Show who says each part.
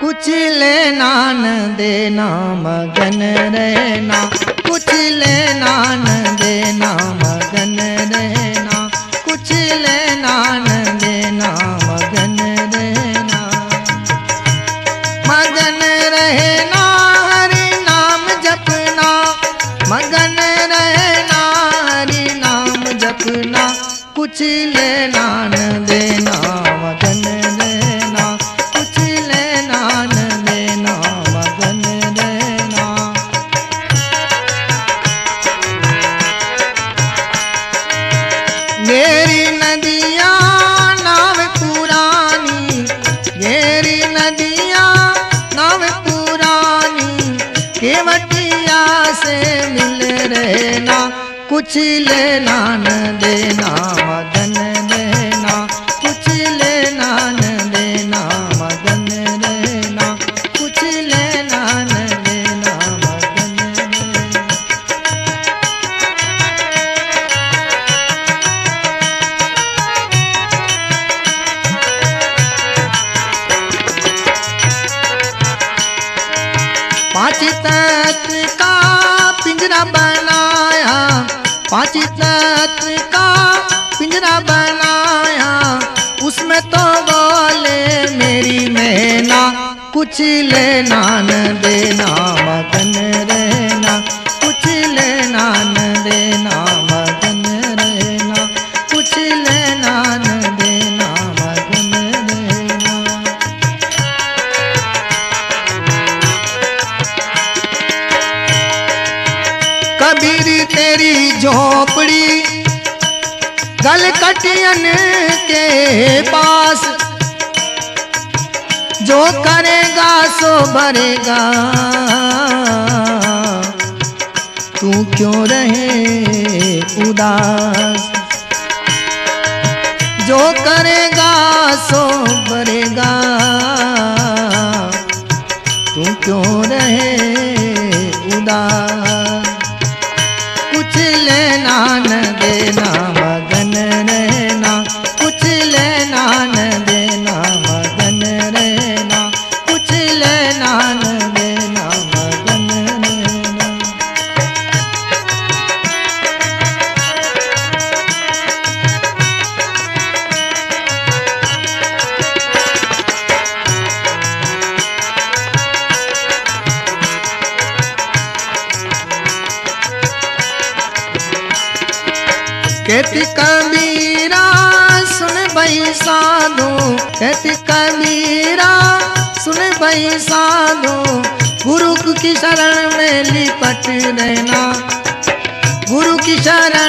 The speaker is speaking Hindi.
Speaker 1: कुछ लेना न देना मगन रहना, कुछ लेना न देना मगन रहना, कुछ लेना न देना मगन रहना। मगन रहना हरि नाम जपना, मगन रहना हरि नाम जपना, कुछ लेना न देना मगन रहना, कुछ लेना न देना मगन रहना। मेरी नदियाँ नाव पुरानी, मेरी नदियाँ नाव पुरानी, केवटिया से मिल रहना, कुछ लेना न देना मगन रहना, कुछ लेना न देना मगन रहना, कुछ लेना न देना मगन रहना। पांच तत्व का पिंजरा बनाया, पांच तत्व का पिंजरा बनाया, उसमें तो बोले मेरी मैना, कुछ लेना न देना मगन रहना, कुछ लेना न देना मगन रहना, कुछ लेना न देना मगन रहना। कबीर तेरी झोपड़ी गलकटियन के पास, जो करेगा सो भरेगा, तू क्यों रहे उदास। जो करेगा सो भरेगा, तू क्यों रहे उदास। कुछ लेना न देना मगन रहना, कुछ लेना न देना मगन रहना, कुछ लेना न देना मगन रहना। कहती कबीरा सुन भई साधो, कहती कबीरा सुन भई साधो, गुरु की शरण में लिपट रहना, गुरु की शरण